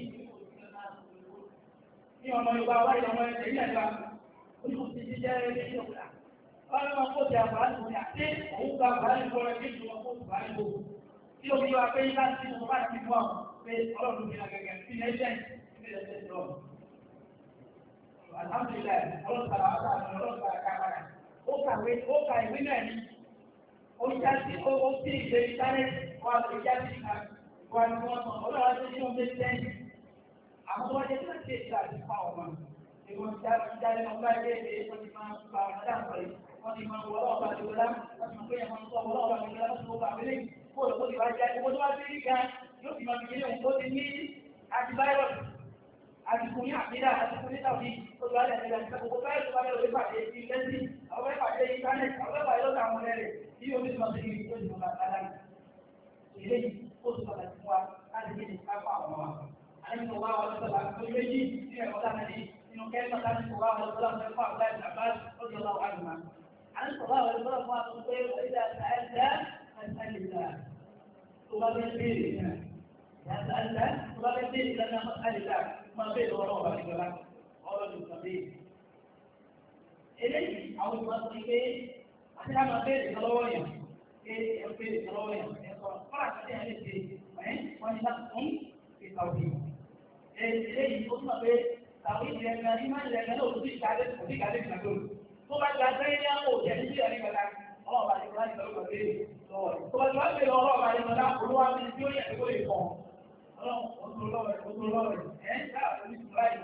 ní ọmọ Yorùbá wáyé ọmọ ẹ̀sẹ̀ ní ẹ̀ka oníkò ti ti jẹ́ ẹgbẹ́ ìjọba wọ́n máa kó ti àbúrá ní òní àti òun gba àbúrá ní ọ̀rọ̀ ẹgbẹ́ ìjọba kó ti bá ní gbogbo tí ó fi wá pé láti mú bá ti mú àwọn pé ọlọ́run fi àgẹ̀gẹ̀ sí ẹ̀jẹ̀ ní ẹ̀jẹ̀ lọ. Alhamdulillah ọlọ́sàrà ọ̀sàrà ọlọ́sàrà káàkiri ó ka ìwé náà ní oníjà sí ó sí ìgbé ìtárẹ́ wà lórí ìjà sí ìka wà ní wọn sọ ọlọ́run àti ní ọmọdé sẹ́yìn àwọn tó wájú tí wọ́n ti ṣe àti fa ọ̀mà ìwọ̀n ìjà ní ọgbà ilé ìwé wọ́n ti máa ń fa ọ̀nà dáàbọ̀ yìí wọ́n ti máa ń wọ ọlọ́ọ̀bà ìwọlá wọ́n ti máa ń pè é wọn sọ ọlọ́ọ̀bà ìwọlá wọ́n ti wọ́n bá abẹ́lé kóòlù tó ti wá jẹ́ owó tó wá sí ríga yóò ti máa fi kílé òun tó ti ní antibiotics àtìkùn ní àpídà àtìkùn ní tàbí tó ti wá lẹ̀ nígbà nígbà gbogbo báyìí tó wá lẹ̀ pàdé sí lẹ́sìn àwọn fẹ́ pàdé íńtánẹ́ẹ̀tì àwọn fẹ́ pàdé lọ́dọ̀ àwọn ẹlẹ́rẹ̀ tí yóò ti máa fi kílé tó ti máa tàdá ilé yìí ó ti pàtàkì fún wa láti gbé ní káfà àwọn wa àyẹ̀wò tó wá wà lọ́sọ̀lá tó méjì ní ẹ̀kọ́ láti nínú kẹ́kọ̀ọ́ láti kó wá wà lọ́sọ̀lá tó fà láti àbá lọ́dọ̀ ọlọ́wọ́ àdùmá àyẹ̀wò tó wá wà lọ́sọ̀lá fún wa tó pé ìdá àtàlẹ́ tó bá fẹ́ béèrè náà yàtọ̀ àlá tó bá fẹ́ béèrè lọ́nà àlá máa béèrè ọ̀rọ̀ ọ̀bà nígbàlá ọ̀rọ̀ ló kàn béèrè. eléyìí àwọn ìgbà tó ń gbé àti láwọn béèrè lọ́wọ́ yẹn pé ẹ béèrè lọ́wọ́ yẹn ẹ̀kọ́ fọ́nà àti ẹ̀ lè ṣe wọ́n ní láti fún ìkàwé. eléyìí ó túnbọ̀ pé tàwọn ìdílé ẹgbẹ́ ní máa ń lẹ̀ ẹgbẹ́ náà òtún ìkàlẹ̀ ìgbàgbọ́ tó bá gba sẹ́yìn ní àwọn òjẹ́ ní ìyá nígbàlá ọlọ́ọ̀bà nígbàlá ìgbàlá tó bá ti wá pè lọ ọlọ́ọ̀bà nígbàlá olúwa ní tí ó yẹ kó lè kọ́ ọlọ́run lọ́wọ́ ẹ̀ ẹ̀ ń dá àbúrò ìsúláì ọlọ́run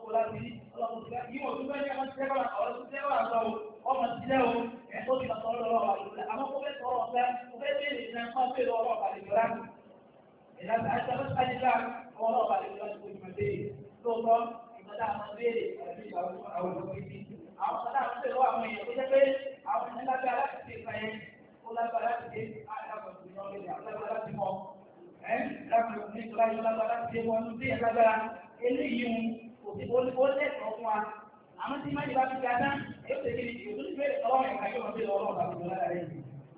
kó láti rí ọlọ́run ti ká yíwọ̀n tó fẹ́ ní ọmọ ti tẹ́kọ̀ọ́ ọ̀rọ̀ ti tẹ́kọ̀ọ́ àgbà o ọmọ ti tẹ́ o ẹ̀ tó ti lọ́sọ̀rọ̀ lọ́wọ́ àlùfẹ́ àmọ́ kó fẹ́ sọ̀rọ̀ ọ̀fẹ́ kó fẹ́ bèèrè ìṣẹ́ máa bèèrè ọlọ́run àlùfẹ́ láti ìlànà àti àbẹ́sàdìlá ọlọ́run àlùfẹ́ láti kó ìmọ̀ bèèrè lóòótọ́ ìgbàdá àwọn bèèrè àti àwọn olùkọ́ni àwọn ọ̀sán àwọn bèèrè wà àwọn èèyàn tó jẹ́ pé àwọn ènìyàn lágbára láti ṣe ìfẹ́ yẹn ó lágbára láti ṣe àdàbọ̀sùn lágbára láti mọ láti ní ìtura yóò lágbára láti ṣe wọn ní ìlágbára eléyìí ó lẹ́tọ̀ọ́ fún wa àmọ́ tí máa ń bá ti ga dá èyí tó kéde ìlú tó bẹ̀rẹ̀ ọlọ́run ẹ̀ka yóò máa bẹ̀rẹ̀ ọlọ́run àti ìjọba rẹ̀ yìí.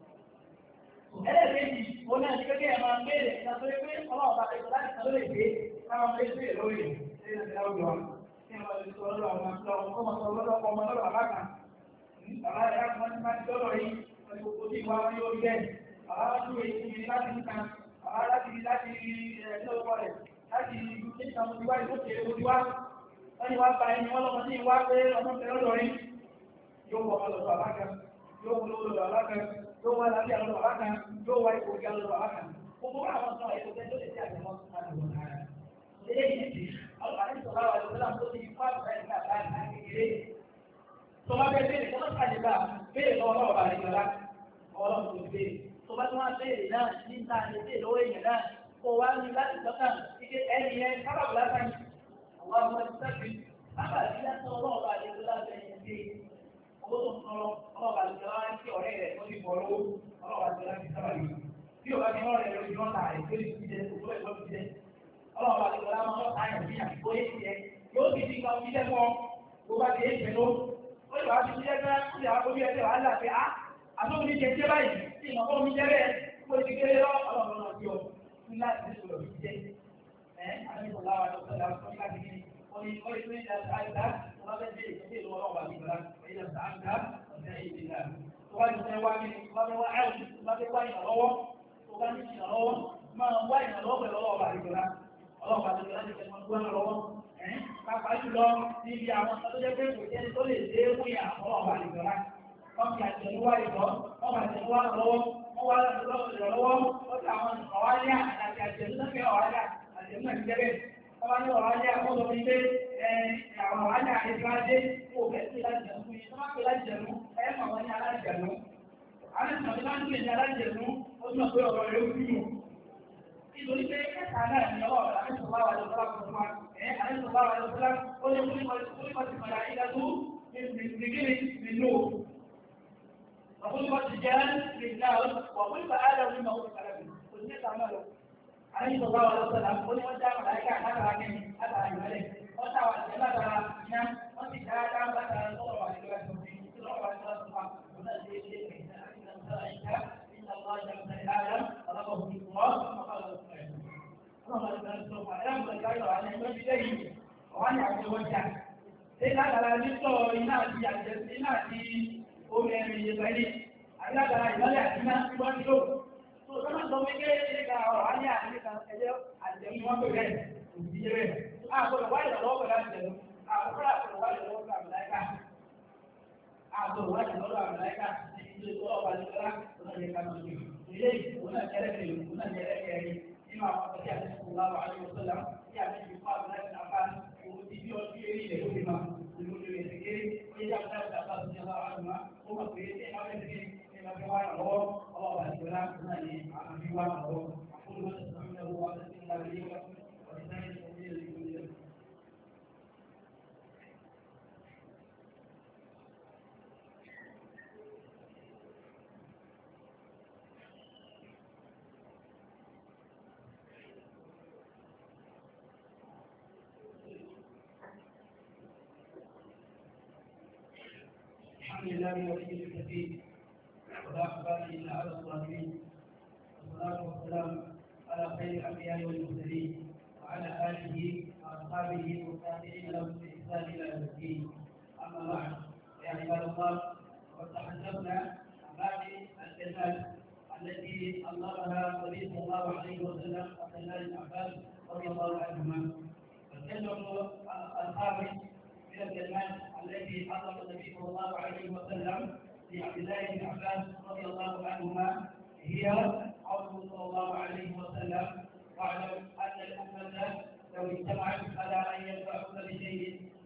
ẹlẹ́ẹ̀kejì ó náà ní kékeré ẹ̀ máa ń bẹ̀rẹ̀ nítorí pé ọlọ́run bá ti sọ láti sọ lè gbé káwọn ọmọ ẹgbẹ́ lórí ẹ̀ ṣe láwùjọ wa kí ẹ máa sọ lọ́dọ̀ àwọn ọmọ sọ lọ́dọ̀ ọmọ lọ́dọ̀ àbá kan bàbá rẹ̀ á ti máa ti lọ́dọ̀ yìí wọ́n ti gbogbo tí wá wọ́n yóò rí bẹ́ẹ̀ bàbá wá tún èyí fún mi láti ń kan bàbá láti ẹ̀ẹ́dọ́gbọ̀ rẹ̀ láti nígbà mo ti wá ìlókè mo ti wá wọ́n ni wá bá ẹni wọ́n lọ́mọ sí ìwá pé ọmọ fẹ́ lọ́dọ̀ rí yóò wọ ọmọ lọ́dọ̀ àbáka yóò wọ lọ́dọ̀ àbáka yóò wá lábí àlọ́dọ̀ àbáka yóò wá ipò ìjà lọ́dọ̀ àbáka gbogbo àwọn sọ ètò tẹ́ tó lè ṣe àtẹ̀mọ́ àtẹ̀mọ́ náà eléyìí ti àwọn àdìsọ̀rọ̀ àwọn àdìsọ̀rọ̀ tó ti fún àbúrò ẹ̀ nígbà láti kékeré tó bá bẹ́ẹ̀ bẹ́ẹ̀ tó bá pàdé bá bẹ́ẹ̀ lọ́wọ́ náà bá rí lọ́la ọlọ́run tó ti bẹ́ẹ̀ tó bá tó wá bẹ́ẹ̀ náà níta lè bẹ́ẹ̀ lọ́wọ́ èèyàn náà kó wá ní láti tọ́ka ike ẹni yẹn kábàbù lásán àwọn ọmọ ìsẹ́fì kábàbù lásán ọlọ́ọ̀bà àdéhùn lásán yẹn dé owó tó ń tọrọ ọlọ́ọ̀bà àdéhùn lásán kí ọ̀rẹ́ rẹ̀ ó ti bọ̀ lówó ọlọ́ọ̀bà àdéhùn lásán sábà yìí bí o bá ti rán rẹ̀ lórí ọ̀tà rẹ̀ tó lè fi jẹ òkú ẹ̀ lọ́ọ́ fi jẹ ọlọ́ọ̀bà àdéhùn lásán ọ̀tà yẹn bí àdìgbò yé ti yẹ yóò ti di kan fi jẹ́ fún ọ bó bá ti yé ìfẹ́ ló ó lè wá fi jẹ́ fẹ́ ó lè wá kó bí ẹ tẹ̀ wá là pé á àtúntò mi jẹ jẹ́ báyìí tí ìmọ̀ fún mi jẹ́ bẹ́ẹ̀ kó ti kéré lọ ọlọ́ọ̀bà náà ti ọ láti ní ìṣòro ìjẹ́ àdúgbò láwà tó sọ́dá fún láti ní orí tó ní ìdájọ́ àìdá tó bá fẹ́ bèèrè fún ìlú ọlọ́wà nígbà ìyá sàáńgá ọ̀sẹ̀ ìdílà tó bá ti fẹ́ wá ní tó bá fẹ́ wá ẹ̀rù tó bá fẹ́ wá ìrànlọ́wọ́ tó bá ní ìrànlọ́wọ́ máa wá ìrànlọ́wọ́ pẹ̀lú ọlọ́wà nígbà ọlọ́wà nígbà láti fẹ́ mọ́ gbọ́n lọ́wọ́ pàápàá jùlọ níbi àwọn tó jẹ́ pé kò jẹ́ tó lè dé fún ìyá ọlọ́wà nígbà wọ́n fi àtẹ̀wá ìtọ́ wọ́n fi àtẹ̀wá lọ́wọ́ wọ́n wá lọ́wọ́ wọ́n ti àwọn ọ̀wáyà àti àtẹ̀lẹ́fẹ́ ọ̀wáyà àtẹ̀lẹ́ ìjẹ́bẹ̀ wọ́n wá ní ọ̀wáyà wọ́n lọ fi pé àwọn ọ̀wáyà ìgbàdé kó o fẹ́ sí láti jẹ̀mú fún yín tó má pé láti jẹ̀mú ẹ̀ mọ̀ wọ́n ní alájẹ̀mú alẹ́sìn ọ̀dọ́ máa ń gbé ní alájẹ̀mú ó tún pé ọ̀rọ̀ rẹ̀ ó fi yùn nítorí pé ẹ̀ka náà ní ọwọ́ alẹ́sìn bá wà lọ́sọ́lá fún wa alẹ́sìn bá wà lọ́sọ́lá ó lè fún وخلق الرجال للنار وخلق آدم مما خلق له قلت تعمله عليه صلى الله عليه وسلم قل وجاء ملائكة هذا عن هذا عن الملك وسعى الجماعة نعم وسعى كان هذا صلى عليه وسلم صلى الله عليه وسلم ونزل إليه إن الله جعل آدم خلقه في التراب ثم قال له اللهم صل وسلم على المجدين وعن عبد الوجه إن هذا لا يستوى إناتي omi ẹ̀rin yẹ pẹ̀lú àrílágbàrá ìlọ́lẹ̀ àdínà tí wọ́n ti lò tó sọ́nà sọ wípé ẹ̀ka ọ̀rọ̀ á ní àríkà ẹjọ́ àjẹ̀mú wọn pẹ̀lú ẹ̀ òjì jẹ́ rẹ̀ àgbọ̀dọ̀ wáyé lọ́wọ́ pẹ̀lú àjẹ̀mú àkọ́kọ́ àgbọ̀dọ̀ wáyé lọ́wọ́ pẹ̀lú àmìláìkà àgbọ̀dọ̀ wáyé lọ́wọ́ àmìláìkà ìdílé tó ọba nígbàlá tó náà yẹ ká lọ sí ilé ìwò náà jẹ́rẹ́ pẹ̀lú ìwò náà jẹ́rẹ́ kẹrin nínú àwọn ọ̀sẹ̀ tí a ti sọ̀rọ̀ láwọ̀ àlẹ́ òṣèlú tí a ti fi fún àmìláìkà bá òun ti bí ọdún eré ilẹ̀ ó fi máa ìlúlẹ̀ ìrẹsìké ó yẹ ká àbá tó jẹ́ láwọn àdúrà ó mọ̀ pé ṣé máa fẹ́ ṣe ṣe máa fẹ́ wá lọ́wọ́ ọlọ́ọ̀bà ìjọba náà ní àmì wá lọ́wọ́ àfúnwọ́n ti sọ fún ẹwọ́ àti ti ń darí yé wá ọ̀dẹ̀ náà ní ìṣòro ìlú ìlú. الحمد لله ولي الكثير ولا أقبال إلا على الصالحين والصلاة والسلام على خير الأنبياء والمرسلين وعلى آله وأصحابه والتابعين لهم بإحسان إلى يوم الدين أما بعد يا عباد الله وقد تحدثنا عن بعض الكلمات التي أمرها النبي صلى الله عليه وسلم وعبد الله بن عباس رضي الله عنهما الكلمة الخامس من الكلمات التي حضر النبي صلى الله عليه وسلم لعبد الله بن عباس رضي الله عنهما هي قوله صلى الله عليه وسلم واعلم ان الامه لو اجتمعت على ان ينفعوك بشيء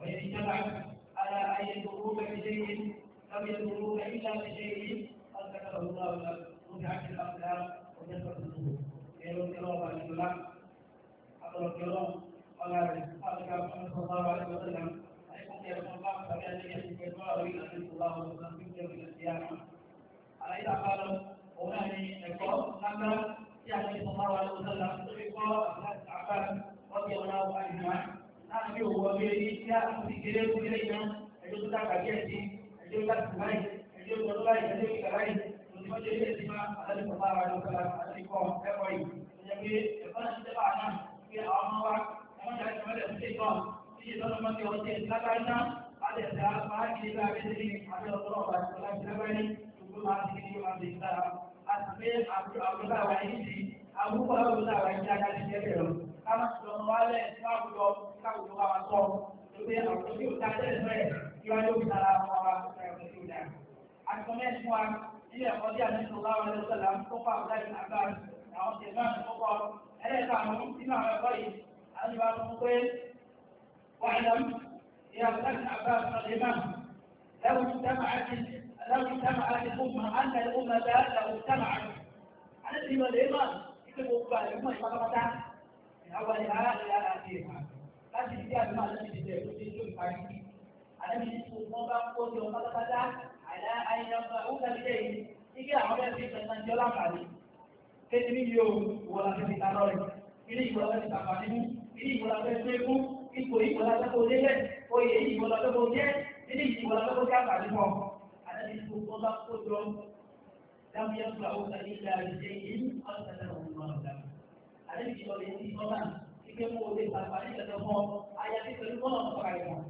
وإن اجتمعوا على أن يضروك بشيء لم يضروك إلا بشيء قد كتبه الله لك رفعت الأقلام وجفت الصدور. يقول كلام الإسلام أقول كلام قال صلى الله عليه وسلم عليكم يا رسول الله فبأن يجب الله إلى الله وسلم في يوم القيامة. على إذا قالوا هنا يقول لما يعني صلى الله عليه وسلم تقول عباس رضي الله عنهما نحن هو بيدي يا أخي كريم إلينا أجل تكاجيتي أجل تكاجي أجل تكاجي أجل تكاجي وجه الإسلام على صلى الله عليه وسلم على الكون كوي jadi apa sebabnya dia awal memang dari mana dia ini dalam mati orang karena ada siapa kita di sini ada orang ini untuk masih kita asal Abu Bakar ini Abu Bakar ini jangan dikira karena semua kau masuk jadi aku itu tak ada dia ada bicara orang sudah akhirnya semua ini apa dia Rasulullah SAW topak dari Abbas àwọn tí ìmáà tó kọ́ ẹlẹ́ta àwọn nínú àwọn ẹ̀kọ́ yìí àdìbà tó ń pé wàhálà ìyá àbúrò àbá àtúnṣe máa lẹ́wọ̀n ìtẹ́mà àti ọmọ àǹtà ọmọ ẹ̀dá lẹ́wọ̀n ìtẹ́mà àti àti ìmọ̀lẹ́ máa ìpé gbogbo àìmọ̀ ìpátápátá àwọn ìhàrá ìyára àti ìhà láti ìdí àdúrà láti ìdíje tó ti tó ìparí àdébí tó wọ́n bá kó jọ pátápátá àyà àyànfà ó kàlẹ́ yìí ike àwọn bẹ́ẹ̀ fi ìtẹ̀sán jọ láǹfààní kéde ní yóò wọ́n la fi ta lọ́rẹ̀ ilé ìwọ̀n la fi tàbá nínú ilé ìwọ̀n la fẹ́ gbé fún ipò ìwọ̀n la fẹ́ kó délẹ̀ oyè ìwọ̀n la fẹ́ kó jẹ́ ilé ìwọ̀n la fẹ́ kó jábà nínú ọ̀ àti gbogbo bá kó jọ dáhùn yẹn fún àwọn ọ̀sán ilé àdìsẹ́ yìí ọ̀sán tẹ̀lé ọ̀hún náà dá àti ìjọ lè ti sọ́nà ike mú olè tàbá ní ìtẹ̀tẹ̀ fún ayé àti pẹ̀lú bọ́ọ̀lù ọ̀sán rẹ̀ mọ́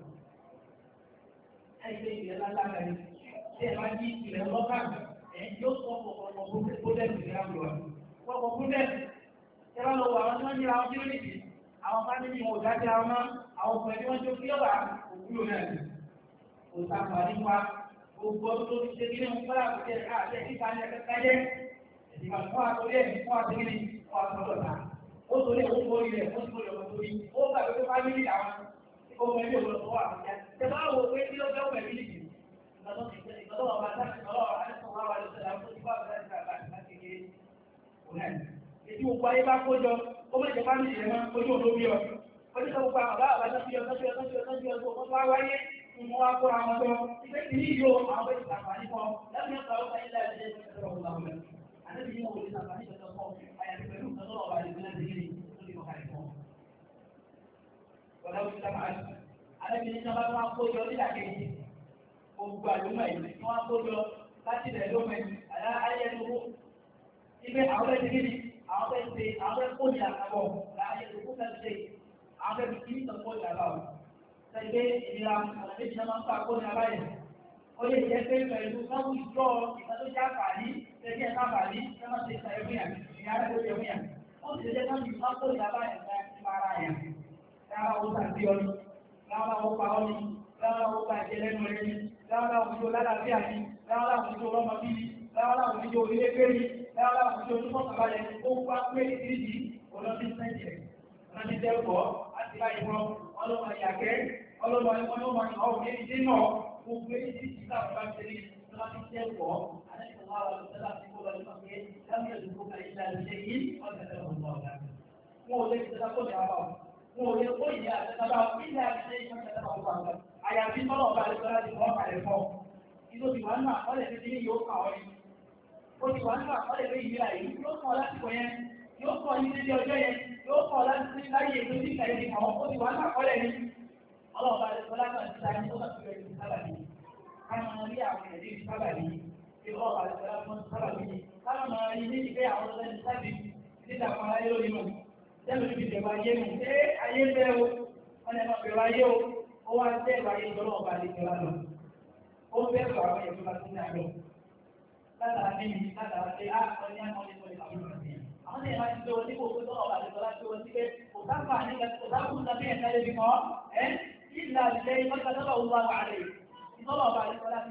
ẹgbẹ́ ìrẹ́ lágbára ni tí ẹ bá jí ìrẹ́ lọ́kàn yóò sọ ọ̀pọ̀lọpọ̀ wọ́pọ̀ fún bẹ́ẹ̀ tẹ́lá lọ àwọn tí wọ́n ní àwọn kílómítì àwọn bá nínú ìwọ̀n ìdájẹ́ àwọn àwọn ọkùnrin tí wọ́n tó kí ọ̀bà òkúlò náà kò sáfà nípa gbogbo ọdún tó ti ṣe kí ní ń fọ́lá kò tẹ́ àti ẹ̀kíta ní ẹ̀kẹ́kẹ́ jẹ́ ìdìbò fún àtòrí ẹ̀ fún àtòrí fún àtòlọ́ta ó torí òun borí rẹ̀ ó ti borí ọmọ torí ó gbàgbé tó fámílì àwọn tí kò mẹ́lì òun lọ́wọ́ àbújá tẹ́lá wo pé kí ló fẹ́ òun mẹ́lì nìyí ìgbàdọ́ ọba sáà ọlọ́wọ́ àdéhùn àwọn àdéhùn ètí gbogbo ayé bá kójọ ó mọ̀ ìjọba ní ìrẹ̀mọ́ ojú olóbi ọ̀ ó ní sọ gbogbo àwọn bàbá àbájá fi ọjọ́ tó wá wáyé nínú wá kó àwọn ọjọ́ ìgbẹ́ tí ní ìlú àwọn bẹ́ẹ̀ sàǹfààní kan lẹ́nu ẹ̀ka ó sáyé láì ṣe ẹ̀ṣẹ̀ ọ̀gbọ̀n àwọn ọ̀gbọ̀n àti ní wọn ò lè sàǹfààní ìjọba kan àyàfi pẹ̀lú ìtọ́jú ọ̀bà ìgbẹ́lẹ̀ ìdílé tó ti kọ̀ọ̀kan ìfọ̀n. wọ́n dáwọ́ sí sábà àti ní sábà wọn kójọ nígbà kejì gbogbo àlùmọ̀ yìí wọ́n kójọ láti ilẹ̀ lómẹ ayẹyẹ ibe àwọn ẹni gidi àwọn ẹni àwọn ẹni kóni àkàbọ̀ láàyè ìlú kẹsì àwọn ẹni kìí sọ kóni àbáwọ̀ sẹ́gbẹ́ ìnira ọ̀nà méjì náà máa ń fa kóni àbáyé ó lè jẹ́ pé pẹ̀lú káwù ìjọ ìgbàlódé àfààní lẹ́gbẹ́ ẹ̀ka àfààní ẹ má ṣe ìṣàyẹ̀ fún yàn ìyá rẹ̀ lóye fún yàn wọ́n ti lè jẹ́ káwù ìjọ kóni àbáyé nípa ara yàn lára ó tàbí ọ ni lára ó pa ọ ni lára ó pa ẹ̀jẹ̀ lẹ́nu rẹ̀ ni lára ó fi lálàáfíà ni lára ó fi ọlọ́mọ bí lára ó fi orílẹ̀ gbé ni lára òjò onímọ̀ kàbálẹ̀ ó wá pé ìdíjì olóbi sẹ́jẹ̀ ọ̀nàdí tẹ́kọ̀ọ́ àti láyé wọn ọlọ́mọ ìyàgẹ́ ọlọ́mọ ọ̀hún ní ìdí náà gbogbo ìdí ìta ọ̀gá tẹ̀lé ọlọ́mọ tẹ́kọ̀ọ́ àdéhùn àwọn ọ̀sẹ̀lá ti kó lọ nípa pé lábẹ́ ìdúgbò kan ìlà ìṣe yìí ọ̀sẹ̀ ọ̀gbọ̀n ọ̀gá wọn ò lè ti tẹ́lá tó ní àbá wọn ò lè kó ìyá àtẹ́tàbá ìlà ìṣe ìṣẹ́ ọ̀gbọ̀n ọ̀gá àyàfi tọ́lọ̀ ọ̀gá àdéhùn láti wọ́n kalẹ̀ fọ́ ìlú ìwà náà ọ̀lẹ̀ fi ní yóò kà ọ́ ó ti wà nígbà kọ́lẹ̀ pé ìlera yìí yóò kọ́ lásìkò yẹn yóò kọ́ ní ilé ọjọ́ yẹn yóò kọ́ láti láyé ètò tí ìkàyè ti kàn ó ti wà nígbà kọ́lẹ̀ ní ọlọ́ọ̀bá àdìsọ́lá náà ti sáré tó bàtú rẹ̀ ní sábàbí káwọn máa rí àwọn ẹ̀dí ní sábàbí tí ọlọ́ọ̀bá àdìsọ́lá fún sábàbí káwọn máa rí ní ìgbé àwọn ọlọ́dẹ ní sábì nígbà kan ayé lórí mọ̀ jẹ́nu níbi ìjọba ayé mu ṣé ayé bẹ́ẹ̀ o wọ́n lè máa bẹ̀rù ayé o ó wá bẹ́ẹ̀rù ayé ọlọ́ọ̀bá àdìsọ́lá lọ ó bẹ́ẹ̀rù àwọn ẹ̀dọ́ bá tún ní àlọ́ látara níbi látara pé á ọ̀ní àwọn ọmọ ìlú àwọn ìlú àwọn èèyàn máa ti gbé wọn sípò pé tọ́lọ̀ ọ̀bà àdìsọ́lá gbé wọn sí pé kò sáfà nígbà kò sáfù tàbí ẹ̀ka lè fi kọ́ ẹ́ ìlà ìlẹ̀ ìmọ̀ta tọ́lọ̀ ọ̀bà àdìsọ́lá